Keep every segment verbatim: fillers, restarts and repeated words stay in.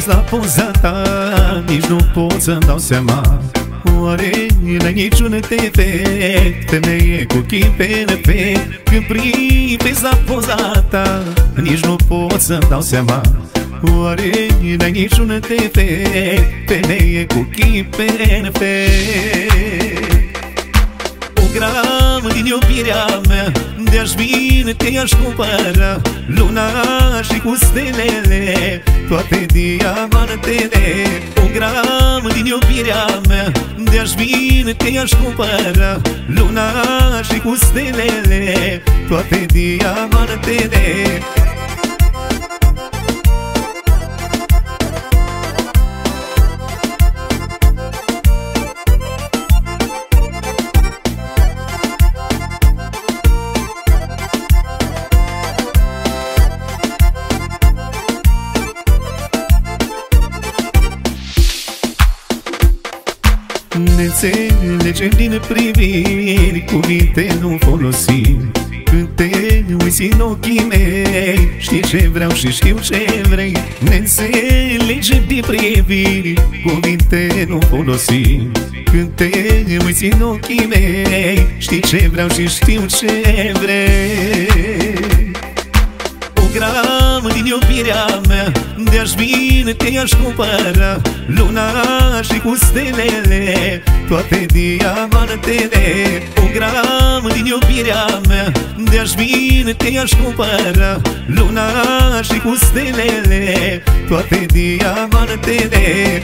la poza ta, nici nu pot să-mi dau seama. Oare n-ai niciun defect, femeie cu chip perfect? Când privesc la poza ta, nici nu pot să-mi dau seama. Oare n-ai niciun defect, femeie cu chip perfect? O gram din iubirea mea, de-aș vine te-aș cumpăra, luna și cu stelele, toate diamantele. O gram din iubirea mea, de-aș vine te-aș cumpăra, luna și cu stelele, toate diamantele. Ne înțelegem din priviri, cuvinte nu folosim. Când te uiți în ochii mei, știi ce vreau și știu ce vrei. Ne înțelegem din priviri, cuvinte nu folosim. Când te uiți în ochii mei, știi ce vreau și știu ce vrei. O gram din iubirea mea, de-aș vine te-aș cumpăra, luna și cu stelele, toate diamantele. O gram din iubirea mea, de-aș vine te-aș cumpăra, luna și cu stelele, toate diamantele.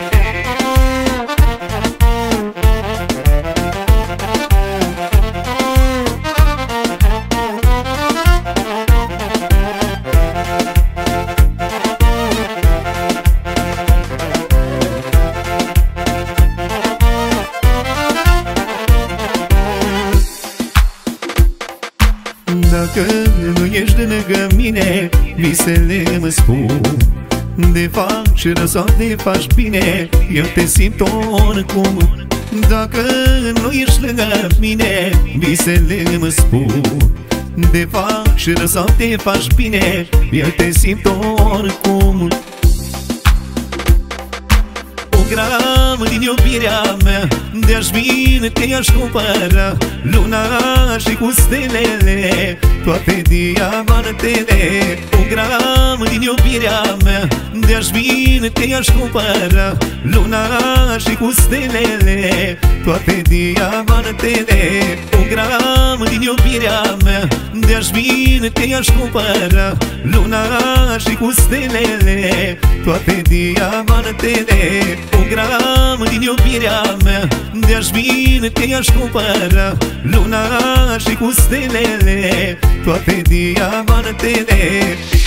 Dacă nu ești de lângă mine, visele mă spun de fac și rău sau te faci bine, eu te simt oricum. Dacă nu ești lângă mine, visele mă spun de fac și rău sau te faci bine, eu te simt oricum. O gram din iubirea mea, de-aș vine te-aș cumpăra, luna și cu stelele, toate diamantele. O gram din iubirea mea, de-aș vine te-aș cumpăra, luna și cu stelele, toate diamantele. O gram din iubirea mea, de-aș vine te-aș cumpăra, luna și cu stelele, toate diamantele. O gram din iubirea mea, de-aș vine te-aș cumpăra, luna și cu stelele, toate diamantele.